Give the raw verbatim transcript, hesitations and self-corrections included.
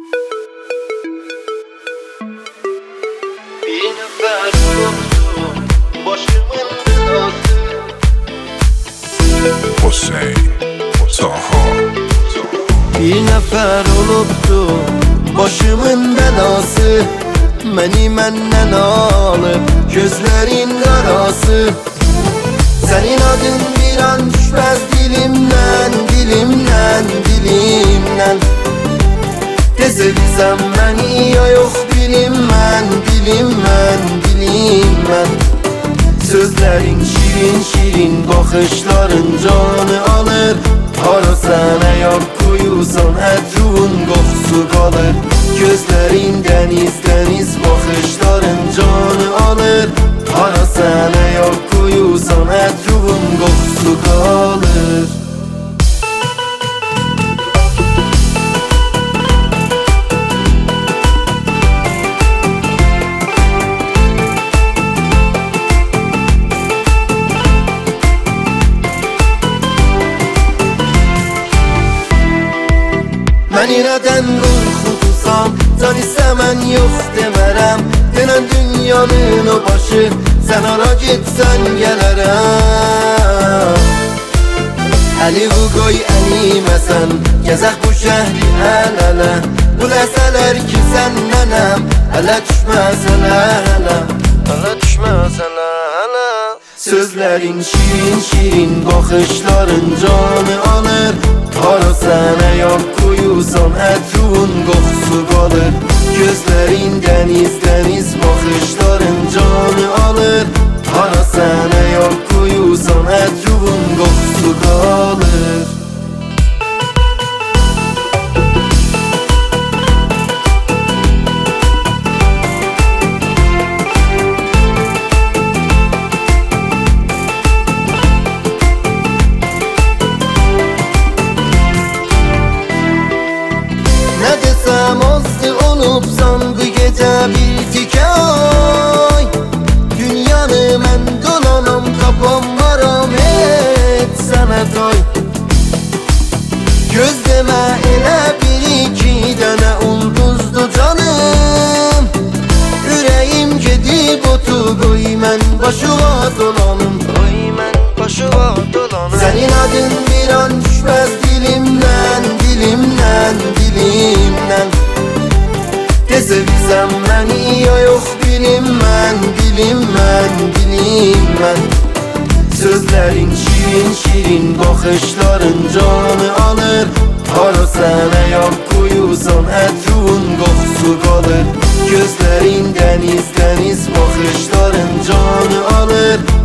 Bir nefer yoktu başımın belası. Hüseyin Taha. Bir nefer olubdu başımın belası. Məni məndən alıb gözlərin qarası. Senin adın bir an düşmez dilimden, dilimden, dilimden. Tez bilsem beni ya yok bilinmən, bilinmən, bilinmən. Sözlerin şirin şirin, bakışların canı alır. Hara sənə yak koyusan ətrun qoxusu qalır. Gözlerin deniz deniz, bakışların canı alır. Hara sənə yak koyusan ətrun qoxusu qalır. Məni nədən qorxudusan, can istəmən yox demərəm. Denən dünyanın o başı, sən ara getsən gələrəm. Əli bu qoy əliməsən, gəzək bu şəhri əl-ələ. Bu ləsələr ki sənnənəm, ələ düşməz ələ ələ. Ələ düşməz ələ ələ. Sözlərin şirin şirin, baxışların canı alır. Hara sənə yak koyusan ətrun qoxusu qalır. Gözlərin dəniz dəniz, baxışların canı alır. Hara sənə yak koyusan ətrun qoxusu qalır. Nə desəm azdı olubsan bu gecə bir tikə ay. Dünyanı mən dolanam, tapam varam et sənə toy. Göz demə elə bir iki dənə ulduzdu canım. Ürəyim gedib otu qoy mən başıva dolanım. Qoy mən başıva dolanım. Sənin adın bir an düşməz dilimdən, dilimdən, dilimdən. Tez bilsəm məni ya yox bilinmən, bilinmən, bilinmən. Sözlərin şirin şirin, baxışların canı alır. Hara sənə yak koyusan ətrun qoxusu qalır. Gözlərin dəniz dəniz, baxışların canı alır.